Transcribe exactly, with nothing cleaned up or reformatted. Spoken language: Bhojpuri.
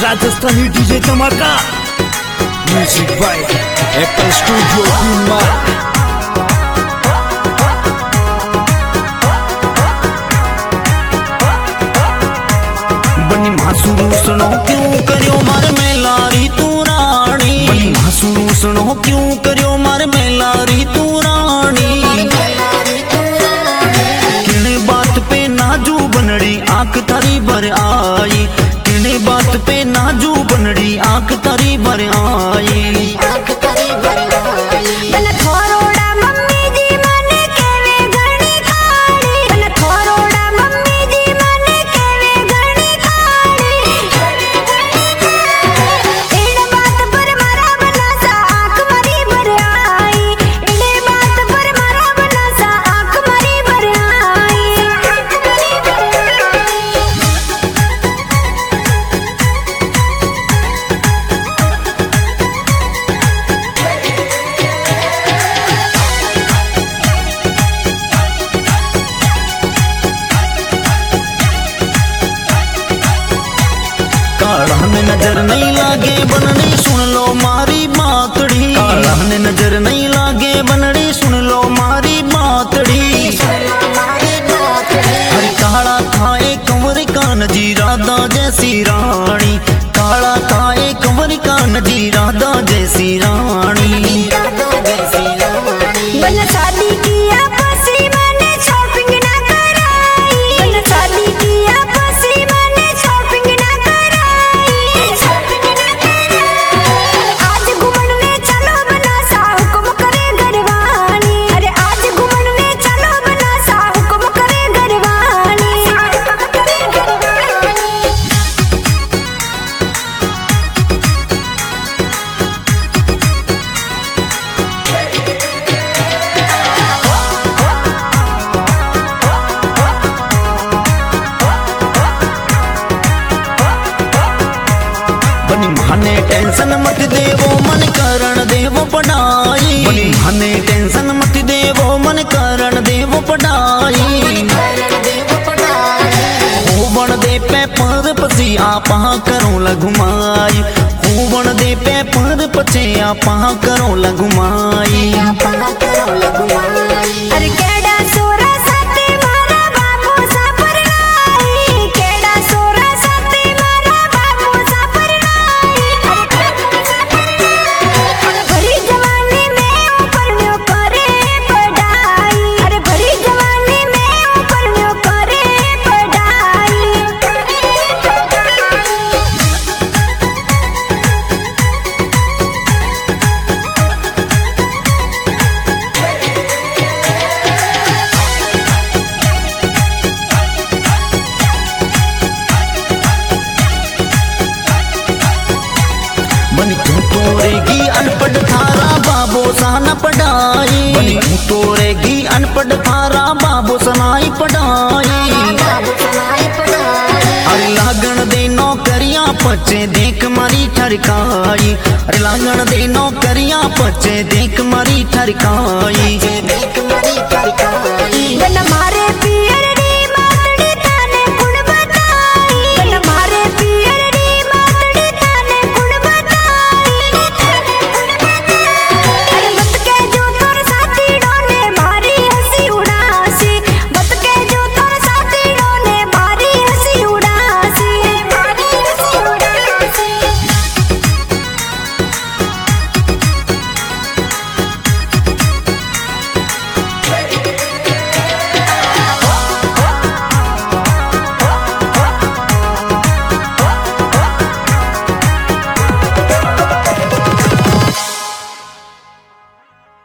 राजस्थानी डीजे धमाका music by Apple studio Bhima. बनी मासूरू सुनो क्यों करियो मार में लारी तू रानी। बनी मासूरू सुनो क्यों करियो मार में लारी तू रानी। किने बात पे नाजू बनड़ी आंख तारी भर आई। किने बात पे नाजू बनड़ी आंख तारी भर आई। काला ने नजर नहीं लागे बनड़ी सुन लो मारी बातड़ी। काला ने नजर नहीं लागे बनड़ी सुन लो मारी बातड़ी। हर काला खाए कंवर का नजी राधा जैसी रानी। काला खाए कंवर का नजी राधा जैसी रानी। शादी किया पसी मैंने शॉपिंग ना कराई। शादी किया पसी मैंने शॉपिंग ना कराई। आज घूमने चलो बना सा हुक्म करे घरवानी। अरे आज घूमने चलो बना सा हुक्म करे घरवानी। बनी माने टेंशन मत देवो मन करण देवो पढ़ाई। बनी माने टेंशन मत देवो मन करण देवो पढ़ाई। हो बन दे पे पर पसी आपा करो लगुमाई। हो बन दे पे पर पचे आपा करो लगुमाई। अरे केड़ा सोरा साथे मारा बाबू सा परनाई। केड़ा सोरा साथे मारा बाबू सा परनाई। अरे भरी जवानी में ऊपर न्यो करे पढ़ाई। अरे भरी जवानी में ऊपर न्यो करे पढ़ाई। बनी तू तोरेगी अनपढ़ थारा बाबो साना पढ़ाई। बनी तू तोरेगी अनपढ़ थारा बाबो सनाई पढ़ाई। अरे लागण दे नौकरियां पचे देख मारी ठरकाई। अरे लागण दे नौकरियां पचे देख मारी ठरकाई। बना